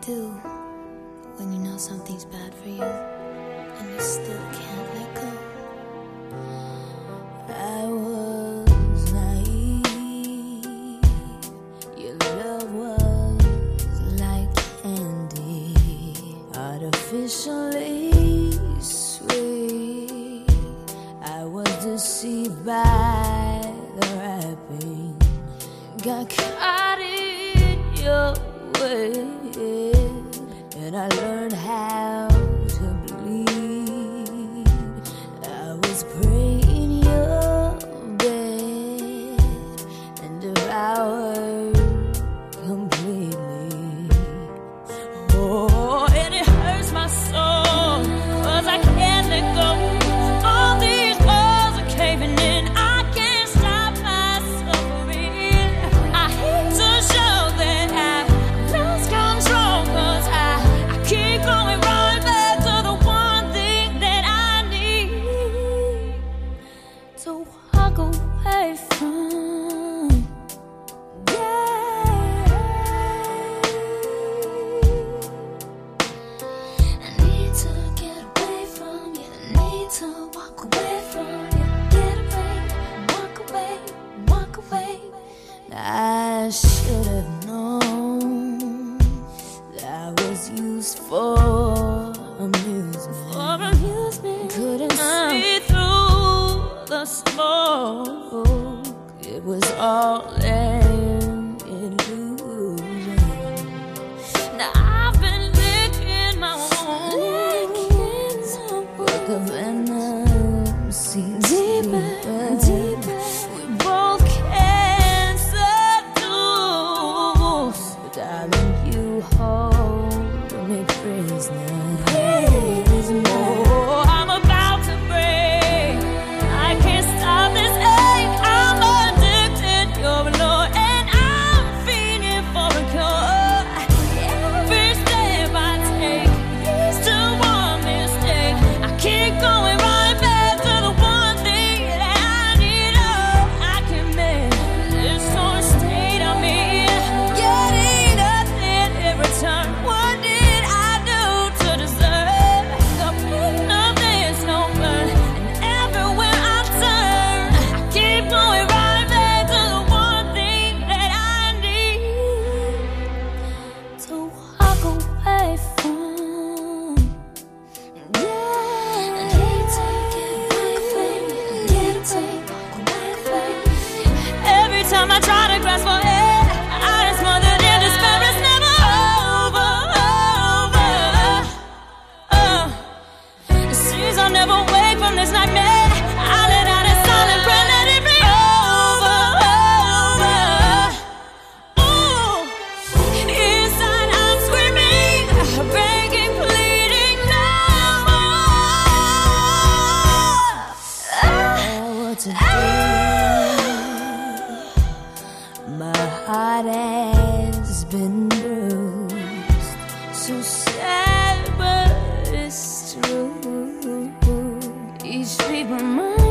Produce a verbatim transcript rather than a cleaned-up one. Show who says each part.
Speaker 1: do when you know something's bad for you and you still can't let go? I was naive. Your love was like candy, artificially sweet. I was deceived by the wrapping, got caught in your web, and I learned how to bleed. I was praying your bed and devoured completely. Oh, and it hurts my soul, 'cause I can't let go. All these walls are caving in, I can't stop my suffering. I hate to show that I've lost control, 'cause I, I keep going right back to the one thing that I need to walk away from. Yeah, I need to get away from you. I need to walk away from you. Get away, walk away, walk away. I should have known that I was used for amusement. For amusement. Couldn't see through the smoke. It was all an illusion. Now I've been licking my wounds, but the venom seems deeper, deeper. We both can't seduce, but darling, you hold me prisoner. Oh, I'm about to break. I can't stop this ache. I'm addicted, you're alone, and I'm feeling for a cure. Every step I take leads to one mistake. I keep going right back to the one thing that I need. Oh, I can make this sort of state I'm in, getting nothing in return. What did I do to deserve the pain of this no burn? And everywhere I turn, I keep going right back to the one thing that I need to walk away from. Yeah, I need to get away, get away, walk away. Every time I try to grasp for air, I am smothered in despair. It's never over, over. Oh, it seems I'll never wake from this nightmare. I let out a silent prayer, let it be over, over. Ooh, inside I'm screaming, begging, pleading, no more. What to do? My heart has been bruised, so sad, but it's true. Each beat reminds